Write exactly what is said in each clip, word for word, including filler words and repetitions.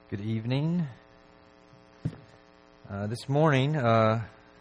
Good evening. Uh, this morning, uh,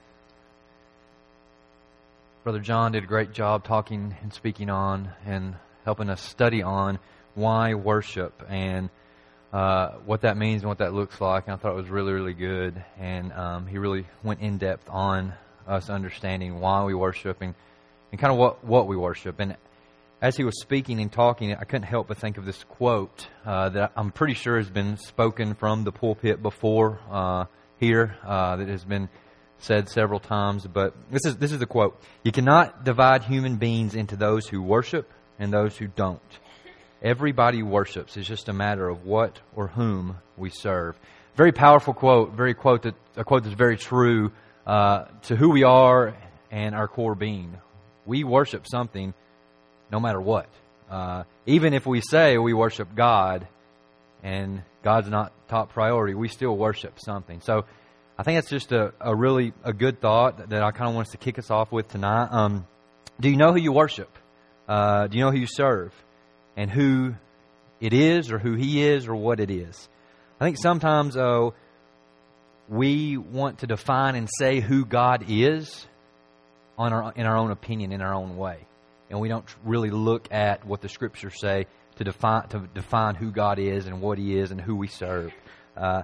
Brother John did a great job talking and speaking on and helping us study on why worship and uh, what that means and what that looks like. And I thought it was really, really good. And um, he really went in depth on us understanding why we worship and, and kind of what, what we worship. And as he was speaking and talking, I couldn't help but think of this quote uh, that I'm pretty sure has been spoken from the pulpit before uh, here, uh, that has been said several times. But this is this is the quote: "You cannot divide human beings into those who worship and those who don't. Everybody worships. It's just a matter of what or whom we serve." Very powerful quote. Very quote that a quote that's very true uh, to who we are and our core being. We worship something. No matter what. Uh, even if we say we worship God and God's not top priority, we still worship something. So I think that's just a, a really a good thought that I kind of want us to kick us off with tonight. Um, do you know who you worship? Uh, do you know who you serve? And who it is or who He is or what it is? I think sometimes uh, we want to define and say who God is on our, in our own opinion, in our own way. And we don't really look at what the Scriptures say to define to define who God is and what He is and who we serve. Uh,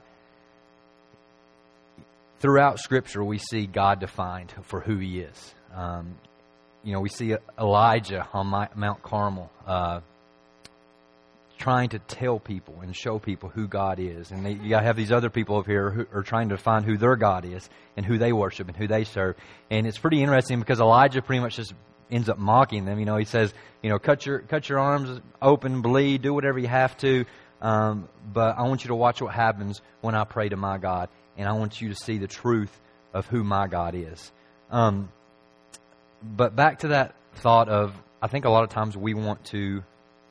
throughout Scripture, we see God defined for who He is. Um, you know, we see Elijah on Mount Carmel uh, trying to tell people and show people who God is. And they, you have these other people over here who are trying to find who their God is and who they worship and who they serve. And it's pretty interesting because Elijah pretty much just ends up mocking them. You know, he says, you know, cut your cut your arms open, bleed, do whatever you have to. Um, but I want you to watch what happens when I pray to my God, and I want you to see the truth of who my God is. Um, but back to that thought of, I think a lot of times we want to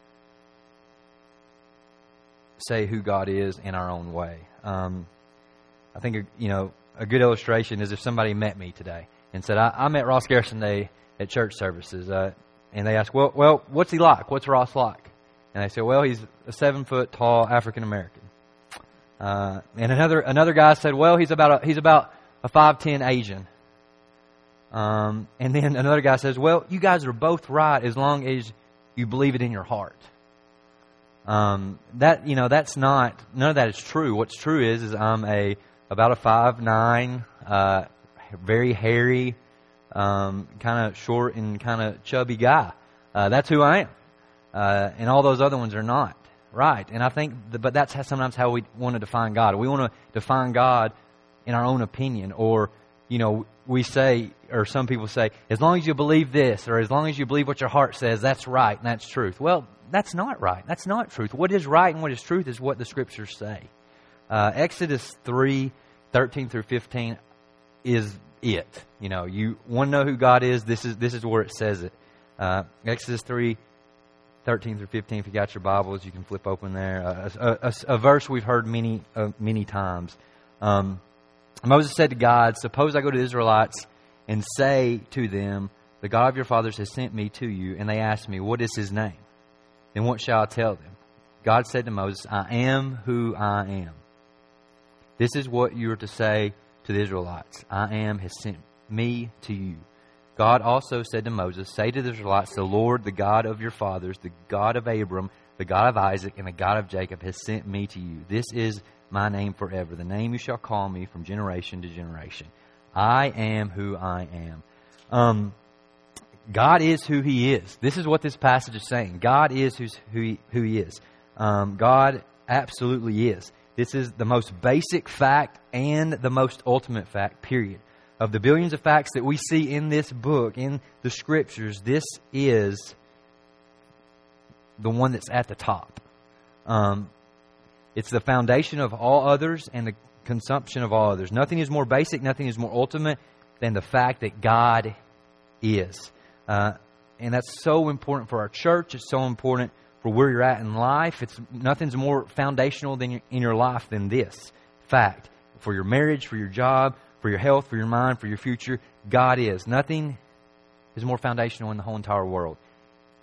say who God is in our own way. Um, I think, you know, a good illustration is if somebody met me today and said, I, I met Ross Garrison today at church services, uh, and they ask, well, well, what's he like? What's Ross like? And they say, well, he's a seven foot tall African American. Uh, and another another guy said, well, he's about a, he's about a five ten Asian. Um, and then another guy says, well, you guys are both right as long as you believe it in your heart. Um, that you know, that's not none of that is true. What's true is is I'm a about a five nine, uh, very hairy. Um, kind of short and kind of chubby guy. Uh, that's who I am. Uh, and all those other ones are not. Right. And I think, the, but that's how, sometimes how we want to define God. We want to define God in our own opinion. Or, you know, we say, or some people say, as long as you believe this, or as long as you believe what your heart says, that's right and that's truth. Well, that's not right. That's not truth. What is right and what is truth is what the Scriptures say. Uh, Exodus three, thirteen through fifteen is it. You know, you want to know who God is, this is this is where it says it. Uh, Exodus three, thirteen through fifteen, if you got your Bibles, you can flip open there. Uh, a, a, a verse we've heard many uh, many times. Um, Moses said to God, suppose I go to the Israelites and say to them, the God of your fathers has sent me to you, and they ask me, what is His name? Then what shall I tell them? God said to Moses, I am who I am. This is what you are to say to the Israelites, I am has sent me to you. God also said to Moses, say to the Israelites, the Lord, the God of your fathers, the God of Abram, the God of Isaac, and the God of Jacob has sent me to you. This is my name forever, the name you shall call me from generation to generation. I am who I am. Um, God is who He is. This is what this passage is saying. God is who's, who, he, who He is. Um, God absolutely is. This is the most basic fact and the most ultimate fact, period. Of the billions of facts that we see in this book, in the Scriptures, this is the one that's at the top. Um, it's the foundation of all others and the consumption of all others. Nothing is more basic, nothing is more ultimate than the fact that God is. Uh, and that's so important for our church. It's so important for where you're at in life. It's nothing's more foundational than your, in your life than this fact. For your marriage, for your job, for your health, for your mind, for your future, God is. Nothing is more foundational in the whole entire world.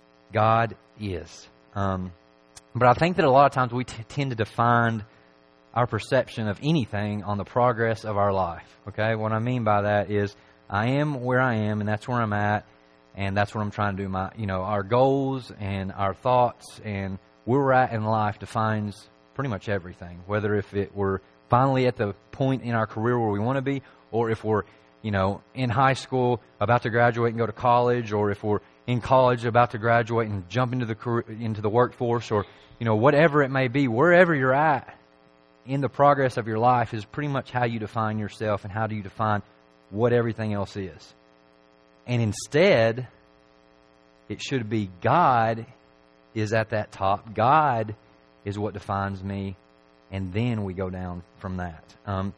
God is. Um, but I think that a lot of times we t- tend to define our perception of anything on the progress of our life. Okay, what I mean by that is I am where I am, and that's where I'm at, and that's what I'm trying to do. My, you know, our goals and our thoughts and where we're at in life defines pretty much everything. Whether if it we're finally at the point in our career where we want to be, or if we're, you know, in high school about to graduate and go to college, or if we're in college about to graduate and jump into the career, into the workforce, or, you know, whatever it may be, wherever you're at in the progress of your life is pretty much how you define yourself and how do you define what everything else is. And instead, it should be God is at that top. God is what defines me, and then we go down from that. Um,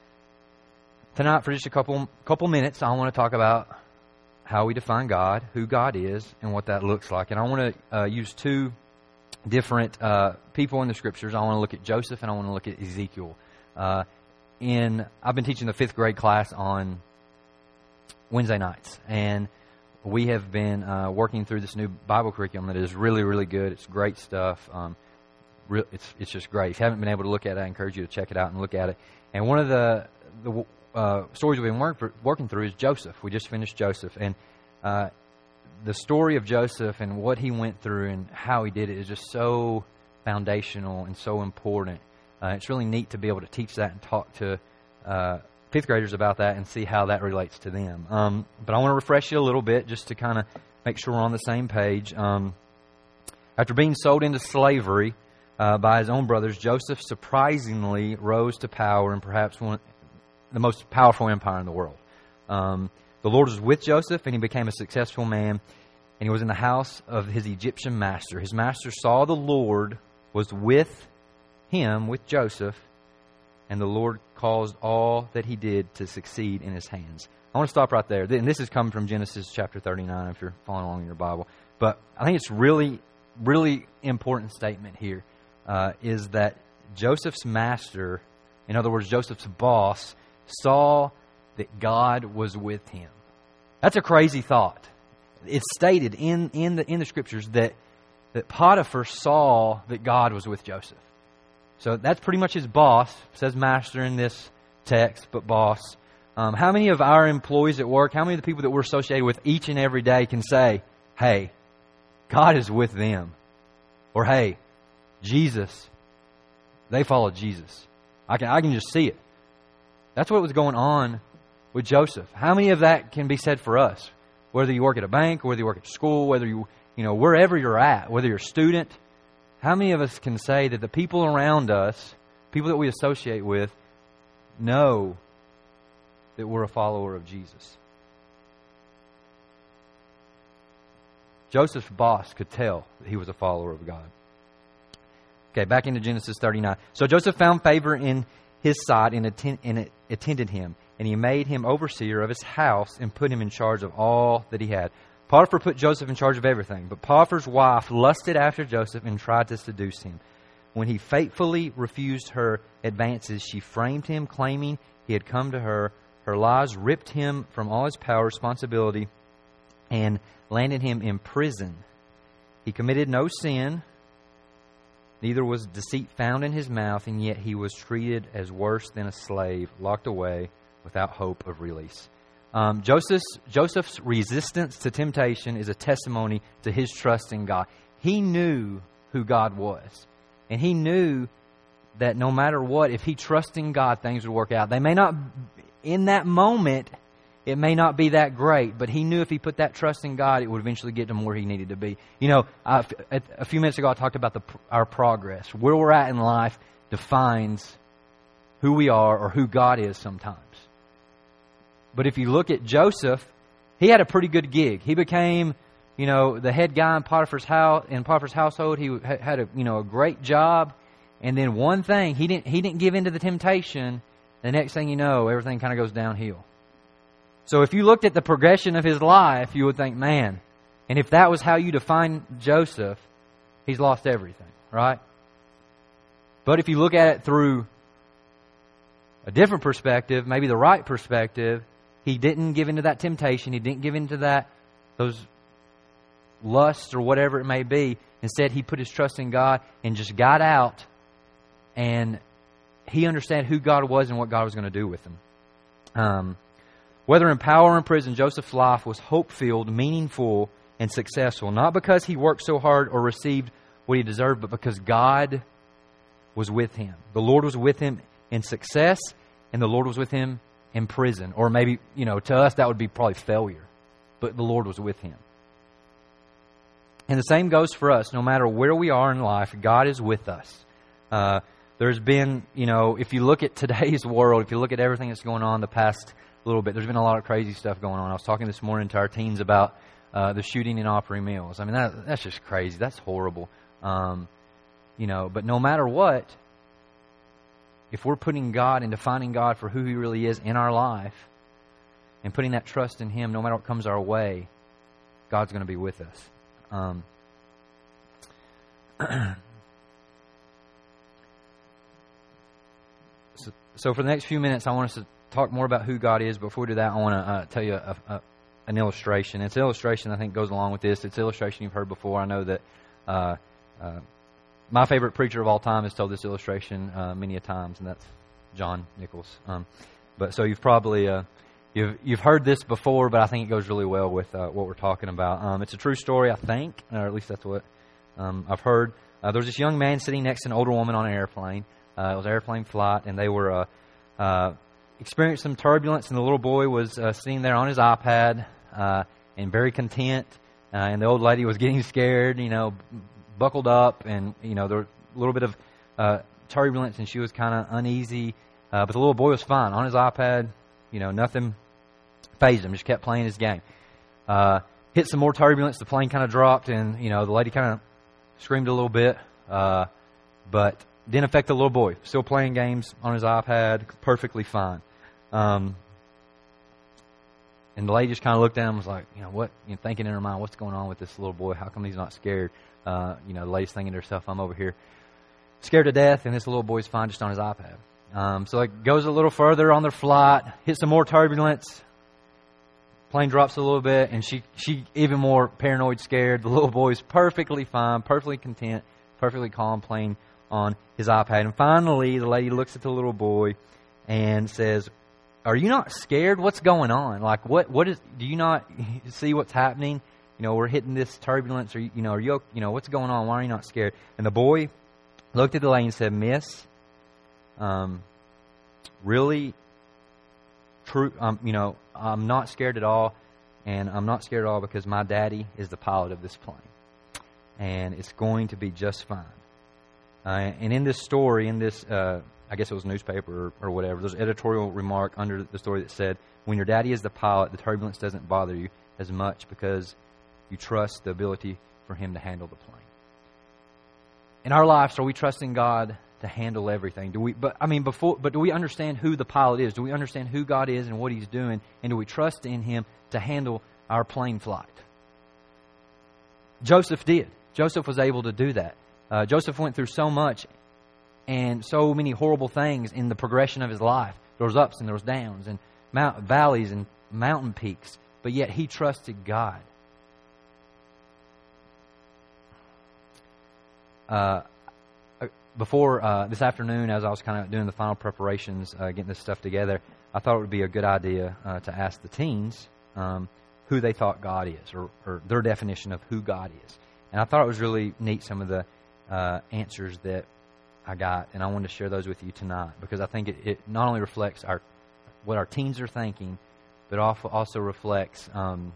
tonight, for just a couple couple minutes, I want to talk about how we define God, who God is, and what that looks like. And I want to uh, use two different uh, people in the Scriptures. I want to look at Joseph and I want to look at Ezekiel. Uh, in I've been teaching the fifth grade class on Wednesday nights, and we have been uh, working through this new Bible curriculum that is really, really good. It's great stuff. Um, re- it's it's just great. If you haven't been able to look at it, I encourage you to check it out and look at it. And one of the the Uh, stories we've been work for, working through is Joseph. We just finished Joseph, and uh, the story of Joseph and what he went through and how he did it is just so foundational and so important. Uh, it's really neat to be able to teach that and talk to uh, fifth graders about that and see how that relates to them. Um, but I want to refresh you a little bit just to kind of make sure we're on the same page. Um, after being sold into slavery uh, by his own brothers, Joseph surprisingly rose to power and perhaps one the most powerful empire in the world. Um, the Lord was with Joseph, and he became a successful man, and he was in the house of his Egyptian master. His master saw the Lord was with him, with Joseph, and the Lord caused all that he did to succeed in his hands. I want to stop right there. And this is coming from Genesis chapter thirty-nine, if you're following along in your Bible. But I think it's really, really important statement here, uh, is that Joseph's master, in other words, Joseph's boss, saw that God was with him. That's a crazy thought. It's stated in, in the in the Scriptures that, that Potiphar saw that God was with Joseph. So that's pretty much his boss. It says master in this text, but boss. Um, how many of our employees at work, how many of the people that we're associated with each and every day can say, hey, God is with them? Or hey, Jesus, they follow Jesus. I can I can just see it. That's what was going on with Joseph. How many of that can be said for us? Whether you work at a bank, whether you work at school, whether you, you know, wherever you're at, whether you're a student, how many of us can say that the people around us, people that we associate with, know that we're a follower of Jesus? Joseph's boss could tell that he was a follower of God. Okay, back into Genesis thirty-nine. So Joseph found favor in his sight and, attend, and it attended him, and he made him overseer of his house and put him in charge of all that he had. Potiphar put Joseph in charge of everything, but Potiphar's wife lusted after Joseph and tried to seduce him. When he faithfully refused her advances, she framed him, claiming he had come to her. Her lies ripped him from all his power, responsibility, and landed him in prison. He committed no sin, neither was deceit found in his mouth, and yet he was treated as worse than a slave, locked away without hope of release. Um, Joseph's, Joseph's resistance to temptation is a testimony to his trust in God. He knew who God was, and he knew that no matter what, if he trusted in God, things would work out. They may not, in that moment, it may not be that great, but he knew if he put that trust in God, it would eventually get him where he needed to be. You know, I, a few minutes ago I talked about the, our progress. Where we're at in life defines who we are or who God is sometimes. But if you look at Joseph, he had a pretty good gig. He became, you know, the head guy in Potiphar's house. In Potiphar's household, he had a, you know, a great job. And then one thing, he didn't he didn't give in to the temptation. The next thing you know, everything kind of goes downhill. So if you looked at the progression of his life, you would think, man, and if that was how you define Joseph, he's lost everything, right? But if you look at it through a different perspective, maybe the right perspective, he didn't give into that temptation. He didn't give into that, those lusts or whatever it may be. Instead, he put his trust in God and just got out and he understood who God was and what God was going to do with him. Um, whether in power or in prison, Joseph's life was hope-filled, meaningful, and successful. Not because he worked so hard or received what he deserved, but because God was with him. The Lord was with him in success, and the Lord was with him in prison. Or maybe, you know, to us that would be probably failure. But the Lord was with him. And the same goes for us. No matter where we are in life, God is with us. Uh, there's been, you know, if you look at today's world, if you look at everything that's going on the past little bit, there's been a lot of crazy stuff going on. I was talking this morning to our teens about uh, the shooting in Opry Mills. I mean, that, that's just crazy. That's horrible. Um, you know, but no matter what, if we're putting God and defining God for who He really is in our life and putting that trust in Him, no matter what comes our way, God's going to be with us. Um, so, so for the next few minutes, I want us to talk more about who God is. Before we do that, I want to uh, tell you a, a, an illustration. It's an illustration I think goes along with this. It's an illustration you've heard before. I know that uh, uh, my favorite preacher of all time has told this illustration uh, many a times, and that's John Nichols. Um, but so you've probably uh, you've you've heard this before, but I think it goes really well with uh, what we're talking about. Um, it's a true story, I think, or at least that's what um, I've heard. Uh, there was this young man sitting next to an older woman on an airplane. Uh, it was an airplane flight, and they were uh, uh, experienced some turbulence, and the little boy was uh, sitting there on his iPad uh, and very content, uh, and the old lady was getting scared, you know, buckled up, and, you know, there was a little bit of uh, turbulence, and she was kind of uneasy, uh, but the little boy was fine on his iPad, you know, nothing fazed him, just kept playing his game. Uh, hit some more turbulence, the plane kind of dropped, and, you know, the lady kind of screamed a little bit, uh, but didn't affect the little boy. Still playing games on his iPad, perfectly fine. Um, and the lady just kind of looked at him and was like, you know, what, you know, thinking in her mind, what's going on with this little boy? How come he's not scared? Uh, you know, the lady's thinking to herself, I'm over here scared to death, and this little boy's fine just on his iPad. Um, so it goes a little further on their flight, hits some more turbulence. Plane drops a little bit, and she, she even more paranoid, scared. The little boy's perfectly fine, perfectly content, perfectly calm, playing on his iPad. And finally, the lady looks at the little boy and says, are you not scared? What's going on? Like, what, what is, do you not see what's happening? You know, we're hitting this turbulence, or, you know, are you, you know, what's going on? Why are you not scared? And the boy looked at the lady and said, Miss, um, really, true, um, you know, I'm not scared at all, and I'm not scared at all because my daddy is the pilot of this plane, and it's going to be just fine. Uh, and in this story, in this, uh, I guess it was a newspaper or, or whatever, there's an editorial remark under the story that said, when your daddy is the pilot, the turbulence doesn't bother you as much because you trust the ability for Him to handle the plane. In our lives, are we trusting God to handle everything? Do we? But I mean, before. But do we understand who the pilot is? Do we understand who God is and what He's doing? And do we trust in Him to handle our plane flight? Joseph did. Joseph was able to do that. Uh, Joseph went through so much and so many horrible things in the progression of his life. There was ups and there was downs and mount, valleys and mountain peaks. But yet he trusted God. Uh, before uh, this afternoon, as I was kind of doing the final preparations, uh, getting this stuff together, I thought it would be a good idea uh, to ask the teens um, who they thought God is, or, or their definition of who God is. And I thought it was really neat, some of the uh, answers that I got, and I wanted to share those with you tonight because I think it, it not only reflects our what our teens are thinking, but also reflects um,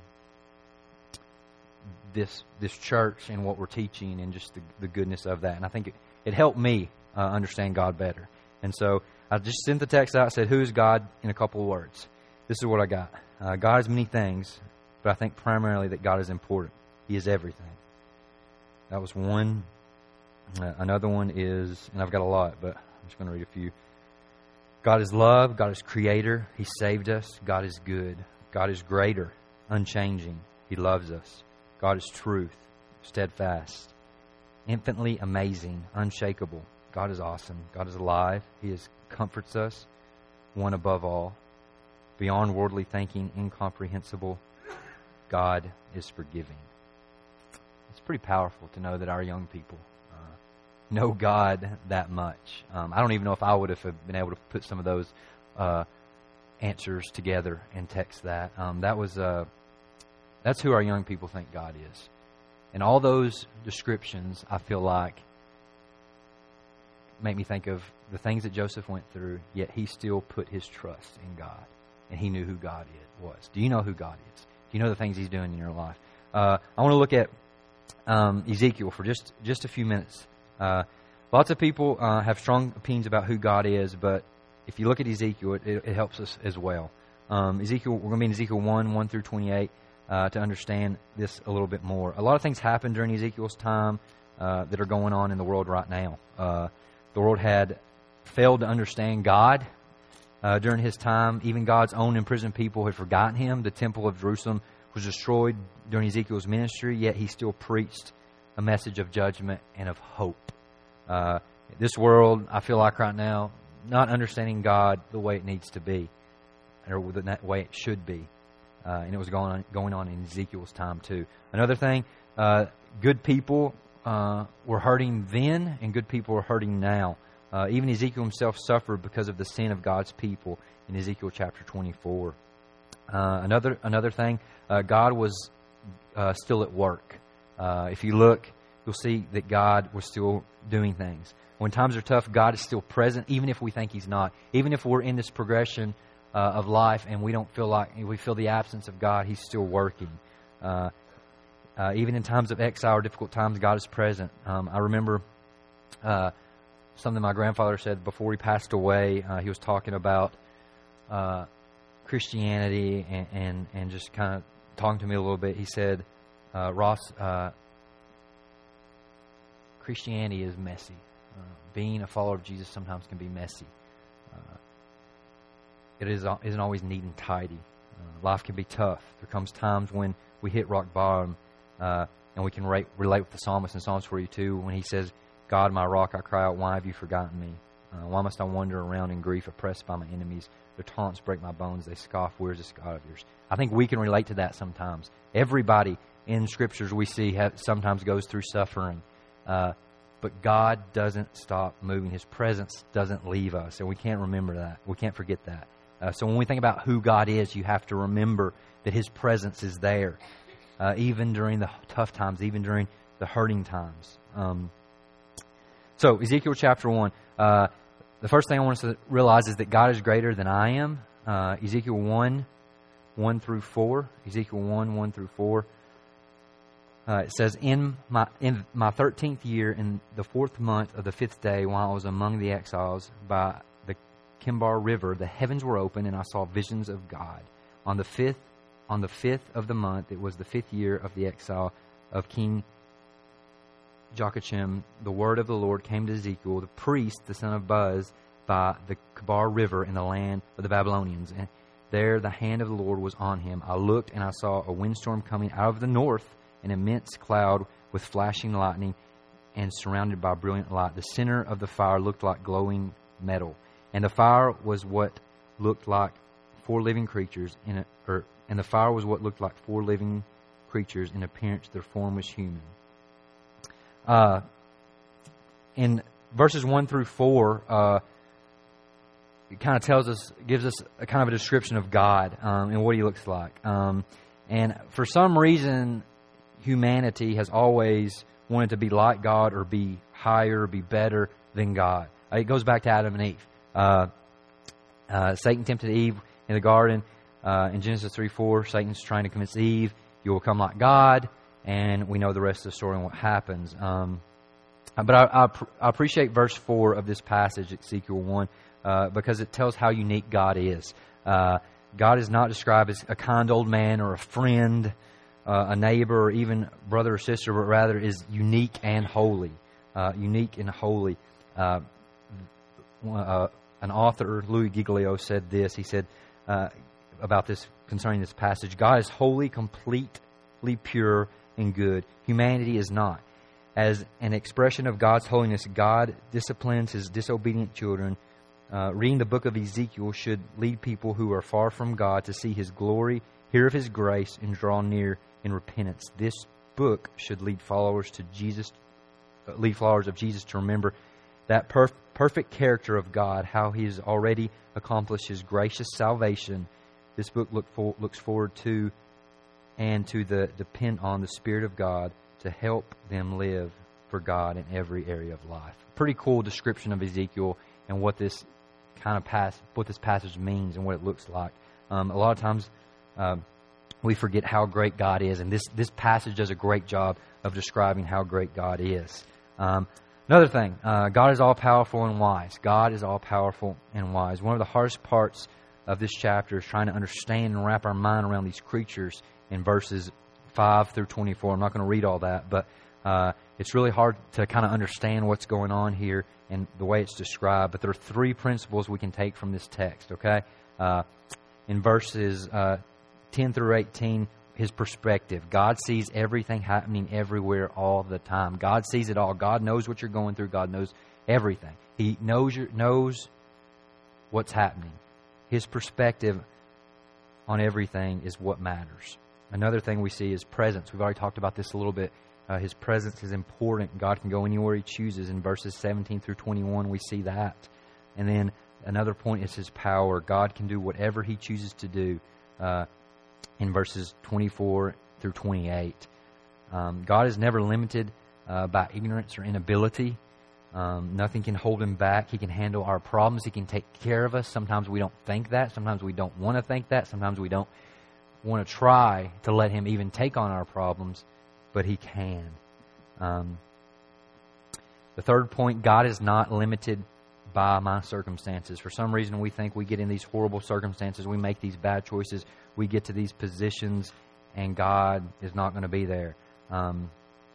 this this church and what we're teaching and just the, the goodness of that. And I think it, it helped me uh, understand God better. And so I just sent the text out, said, who is God in a couple of words. This is what I got. Uh, God is many things, but I think primarily that God is important. He is everything. That was one. Uh, another one is, and I've got a lot, but I'm just going to read a few. God is love. God is creator. He saved us. God is good. God is greater, unchanging. He loves us. God is truth, steadfast, infinitely amazing, unshakable. God is awesome. God is alive. He is comforts us, one above all, beyond worldly thinking, incomprehensible. God is forgiving. It's pretty powerful to know that our young people uh, know God that much. Um, I don't even know if I would have been able to put some of those uh, answers together and text that. Um, that was uh, that's who our young people think God is. And all those descriptions, I feel like, make me think of the things that Joseph went through, yet he still put his trust in God. And he knew who God is, was. Do you know who God is? Do you know the things He's doing in your life? Uh, I want to look at um, Ezekiel for just, just a few minutes. Uh, lots of people uh, have strong opinions about who God is, but if you look at Ezekiel, it, it, it helps us as well. Um, Ezekiel, we're going to be in Ezekiel one, one through twenty-eight, uh, to understand this a little bit more. A lot of things happened during Ezekiel's time uh, that are going on in the world right now. Uh, the world had failed to understand God uh, during his time. Even God's own imprisoned people had forgotten Him. The temple of Jerusalem was destroyed during Ezekiel's ministry, yet he still preached a message of judgment and of hope. Uh, this world, I feel like right now, not understanding God the way it needs to be, or the way it should be. Uh, and it was going on, going on in Ezekiel's time too. Another thing, uh, good people uh, were hurting then, and good people are hurting now. Uh, even Ezekiel himself suffered because of the sin of God's people in Ezekiel chapter twenty-four. Uh, another another thing, uh, God was uh, still at work. Uh, if you look, you'll see that God was still doing things. When times are tough, God is still present, even if we think He's not. Even if we're in this progression uh, of life and we don't feel like we feel the absence of God, He's still working. Uh, uh, even in times of exile or difficult times, God is present. Um, I remember uh, something my grandfather said before he passed away. Uh, he was talking about uh, Christianity and, and, and just kind of talking to me a little bit. He said, uh, Ross, uh, Christianity is messy. Uh, being a follower of Jesus sometimes can be messy. Uh, it is, isn't always neat and tidy. Uh, life can be tough. There comes times when we hit rock bottom, uh, and we can rate, relate with the psalmist in Psalms forty-two when he says, God, my rock, I cry out, why have you forgotten me? Uh, why must I wander around in grief, oppressed by my enemies? Their taunts break my bones. They scoff, where's this God of yours? I think we can relate to that sometimes. Everybody in Scriptures we see have, sometimes goes through suffering. Uh, but God doesn't stop moving. His presence doesn't leave us. And we can't remember that. We can't forget that. Uh, so when we think about who God is, you have to remember that His presence is there. Uh, even during the tough times, even during the hurting times. Um, so, Ezekiel chapter one. Uh, the first thing I want us to realize is that God is greater than I am. Uh, Ezekiel one, one through four. Ezekiel one, one through four. Uh, it says, in my in my thirteenth year, in the fourth month of the fifth day, while I was among the exiles by the Kimbar River, the heavens were open, and I saw visions of God. On the fifth, on the fifth of the month, it was the fifth year of the exile of King Joachim. The word of the Lord came to Ezekiel, the priest, the son of Buz, by the Kimbar River in the land of the Babylonians. And there the hand of the Lord was on him. I looked, and I saw a windstorm coming out of the north, an immense cloud with flashing lightning and surrounded by brilliant light. The center of the fire looked like glowing metal, and the fire was what looked like four living creatures in a, or, and the fire was what looked like four living creatures in appearance. Their form was human. Uh, in verses one through four, uh, it kind of tells us, gives us a kind of a description of God um, and what He looks like. Um, and for some reason, humanity has always wanted to be like God or be higher, be better than God. It goes back to Adam and Eve. Uh, uh, Satan tempted Eve in the garden. Uh, in Genesis three four, Satan's trying to convince Eve, you will become like God, and we know the rest of the story and what happens. Um, but I, I, I appreciate verse four of this passage, Ezekiel one, uh, because it tells how unique God is. Uh, God is not described as a kind old man or a friend, Uh, a neighbor, or even brother or sister, but rather is unique and holy. Uh, unique and holy. Uh, uh, an author, Louis Giglio, said this. He said uh, about this, concerning this passage, God is holy, completely pure, and good. Humanity is not. As an expression of God's holiness, God disciplines His disobedient children. Uh, reading the book of Ezekiel should lead people who are far from God to see His glory, hear of His grace, and draw near in repentance. This book should lead followers to Jesus, leaf flowers of Jesus to remember that perf- perfect character of God, how He has already accomplished His gracious salvation. This book look for, looks forward to and to the depend on the Spirit of God to help them live for God in every area of life. Pretty cool description of Ezekiel and what this kind of pass, what this passage means and what it looks like. Um, a lot of times um, we forget how great God is, and this this passage does a great job of describing how great God is. Um, another thing, uh, God is all powerful and wise. God is all powerful and wise. One of the hardest parts of this chapter is trying to understand and wrap our mind around these creatures in verses five through twenty-four. I'm not going to read all that, but uh, it's really hard to kind of understand what's going on here and the way it's described. But there are three principles we can take from this text, okay? Uh, in verses uh, ten through eighteen, His perspective. God sees everything happening everywhere all the time. God sees it all. God knows what you're going through. God knows everything. He knows your, knows what's happening. His perspective on everything is what matters. Another thing we see is presence. We've already talked about this a little bit. Uh, his presence is important. God can go anywhere He chooses. In verses seventeen through twenty-one, we see that. And then another point is His power. God can do whatever He chooses to do uh, in verses twenty-four through twenty-eight. Um, God is never limited uh, by ignorance or inability. Um, nothing can hold Him back. He can handle our problems. He can take care of us. Sometimes we don't think that. Sometimes we don't want to think that. Sometimes we don't want to try to let Him even take on our problems, but He can. Um, the third point, God is not limited by my circumstances. For some reason, we think we get in these horrible circumstances, we make these bad choices, we get to these positions, and God is not going to be there. Um,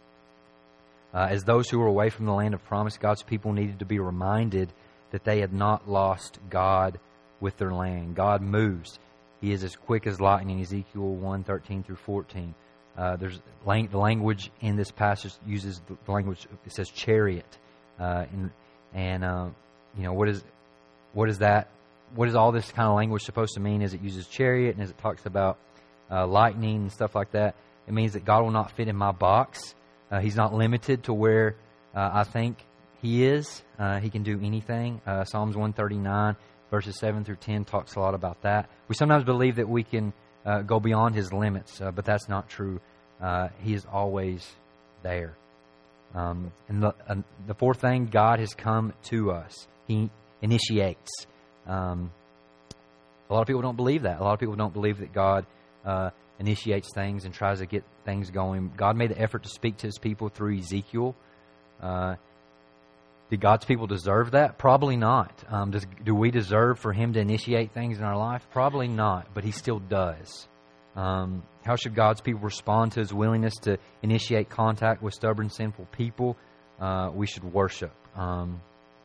uh, as those who were away from the land of promise, God's people needed to be reminded that they had not lost God with their land. God moves. He is as quick as lightning, Ezekiel one, thirteen through fourteen. Uh, there's lang- the language in this passage uses the language, it says chariot. Uh, and, and uh, you know, what is what is that? What is all this kind of language supposed to mean as it uses chariot and as it talks about uh, lightning and stuff like that? It means that God will not fit in my box. Uh, he's not limited to where uh, I think He is. Uh, he can do anything. Uh, Psalms one thirty-nine, verses seven through ten talks a lot about that. We sometimes believe that we can uh, go beyond His limits, uh, but that's not true. Uh, he is always there. Um, and the, uh, the fourth thing, God has come to us. He initiates. Um, a lot of people don't believe that. A lot of people don't believe that God uh, initiates things and tries to get things going. God made the effort to speak to His people through Ezekiel. Uh, did God's people deserve that? Probably not. Um, does, do we deserve for Him to initiate things in our life? Probably not, but He still does. Um, how should God's people respond to His willingness to initiate contact with stubborn, sinful people? Uh, we should worship. Um,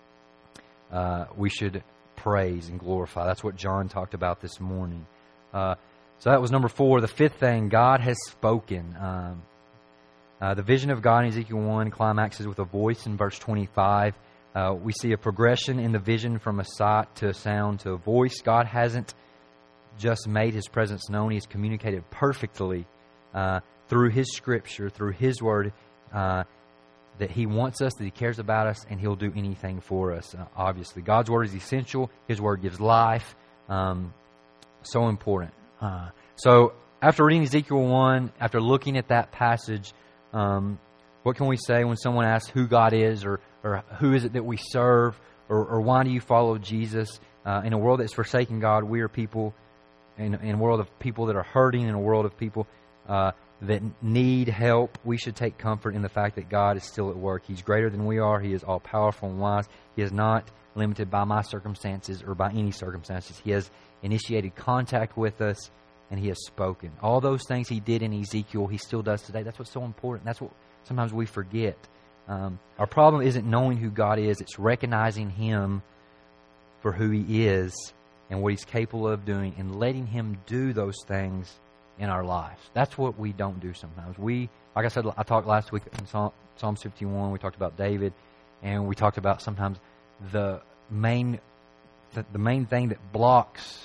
uh, we should praise and glorify. That's what John talked about this morning. Uh, so that was number four. The fifth thing, God has spoken. Um, uh, the vision of God in Ezekiel one climaxes with a voice in verse twenty-five. Uh, we see a progression in the vision from a sight to a sound to a voice. God hasn't just made His presence known. He has communicated perfectly uh, through His Scripture, through His Word, uh, that He wants us, that He cares about us, and He'll do anything for us, uh, obviously. God's Word is essential. His Word gives life. Um, so important. Uh, so after reading Ezekiel one, after looking at that passage, um, what can we say when someone asks who God is, or, or who is it that we serve, or, or why do you follow Jesus? Uh, in a world that's forsaken God, we are people, in, in a world of people that are hurting, in a world of people uh, that need help, we should take comfort in the fact that God is still at work. He's greater than we are. He is all powerful and wise. He is not limited by my circumstances or by any circumstances. He has initiated contact with us, and He has spoken. All those things He did in Ezekiel, He still does today. That's what's so important. That's what sometimes we forget. Um, our problem isn't knowing who God is. It's recognizing Him for who He is and what He's capable of doing, and letting Him do those things in our lives. That's what we don't do sometimes. We, like I said, I talked last week in Psalm, Psalm fifty-one. We talked about David, and we talked about sometimes the main, the, the main thing that blocks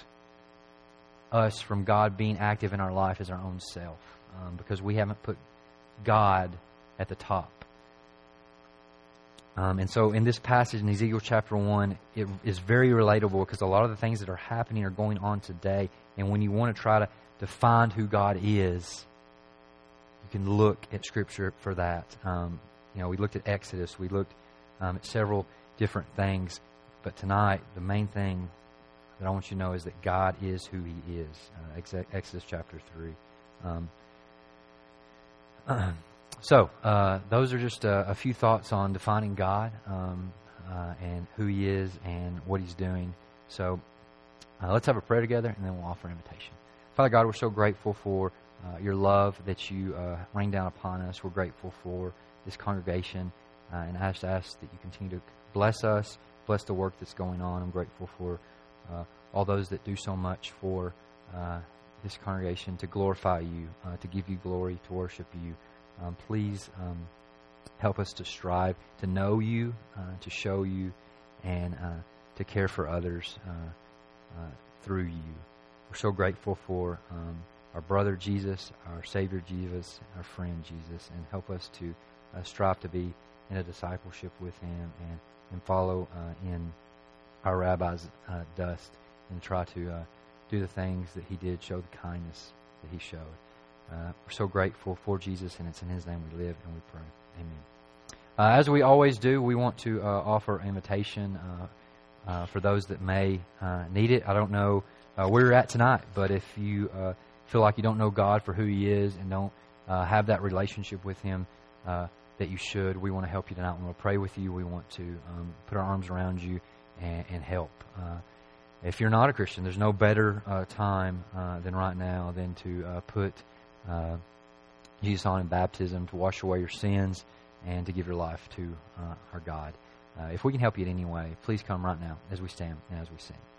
us from God being active in our life is our own self, um, because we haven't put God at the top. Um, and so in this passage in Ezekiel chapter one, it is very relatable because a lot of the things that are happening are going on today. And when you want to try to, to find who God is, you can look at Scripture for that. Um, you know, we looked at Exodus. We looked um, at several different things. But tonight, the main thing that I want you to know is that God is who He is. Uh, Exodus chapter three. Um, So, uh, those are just a, a few thoughts on defining God um, uh, and who He is and what He's doing. So, uh, let's have a prayer together, and then we'll offer an invitation. Father God, we're so grateful for uh, Your love that You uh, rain down upon us. We're grateful for this congregation, uh, and I just ask that You continue to bless us, bless the work that's going on. I'm grateful for uh, all those that do so much for uh, this congregation to glorify You, uh, to give You glory, to worship You. Um, please um, help us to strive to know You, uh, to show You, and uh, to care for others uh, uh, through You. We're so grateful for um, our brother Jesus, our Savior Jesus, our friend Jesus, and help us to uh, strive to be in a discipleship with Him and, and follow uh, in our Rabbi's uh, dust and try to uh, do the things that He did, show the kindness that He showed. Uh, we're so grateful for Jesus, and it's in His name we live and we pray. Amen. Uh, as we always do, we want to uh, offer invitation uh, uh, for those that may uh, need it. I don't know uh, where you're at tonight, but if you uh, feel like you don't know God for who He is and don't uh, have that relationship with Him uh, that you should, we want to help you tonight. We want to pray with you. We want to um, put our arms around you and, and help. Uh, if you're not a Christian, there's no better uh, time uh, than right now than to uh, put Uh, Jesus on in baptism, to wash away your sins and to give your life to uh, our God. Uh, if we can help you in any way, please come right now as we stand and as we sing.